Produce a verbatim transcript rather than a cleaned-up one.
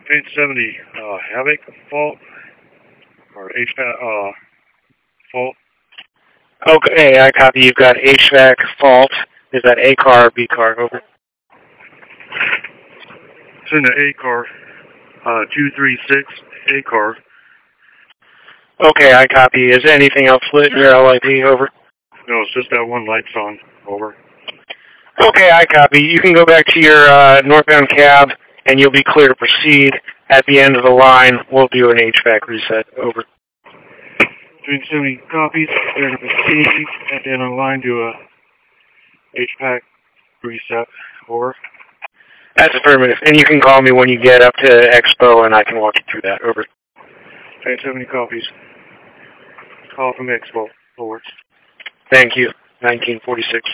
Train seventy, uh, Havoc fault, or H V A C, uh, fault. Okay, I copy. You've got H V A C fault. Is that A car or B car? Over. It's in the A car, uh, two three six, A car. Okay, I copy. Is anything else lit in your L I D? Over. No, it's just that one light's on. Over. Okay, I copy. You can go back to your uh, northbound cab, and you'll be clear to proceed. At the end of the line, we'll do an H V A C reset. Over. Train seventy copies. They're going to proceed at the end of the line to a H V A C reset. Over. That's affirmative. And you can call me when you get up to Expo, and I can walk you through that. Over. Train seventy copies. Call from Expo. Over. Thank you. nineteen forty-six.